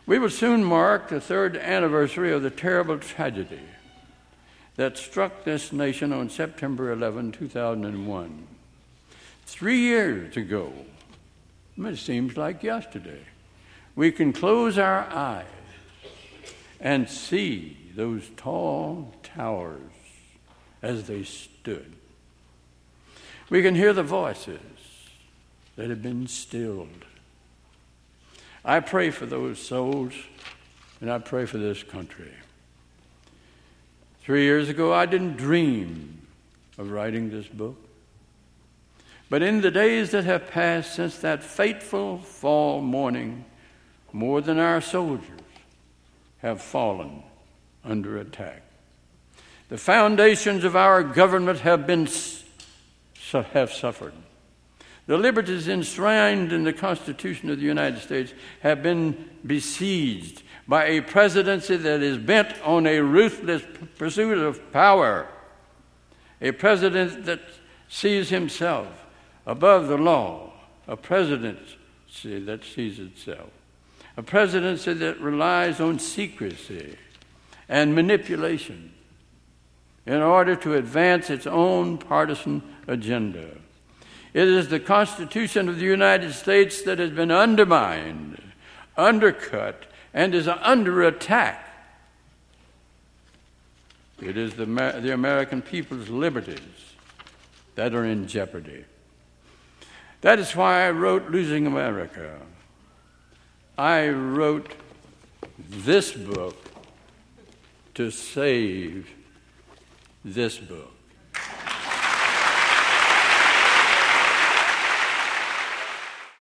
We will soon mark the third anniversary of the terrible tragedy that struck this nation on September 11, 2001. 3 years ago, it seems like yesterday, we can close our eyes and see those tall towers as they stood. We can hear the voices that have been stilled. I pray for those souls, and I pray for this country. 3 years ago, I didn't dream of writing this book. But in the days that have passed since that fateful fall morning, more than our soldiers have fallen under attack. The foundations of our government have suffered. The liberties enshrined in the Constitution of the United States have been besieged by a presidency that is bent on a ruthless pursuit of power, a president that sees himself above the law, a presidency that sees itself, a presidency that relies on secrecy and manipulation in order to advance its own partisan agenda. It is the Constitution of the United States that has been undermined, undercut, and is under attack. It is the American people's liberties that are in jeopardy. That is why I wrote Losing America. I wrote this book to save this book.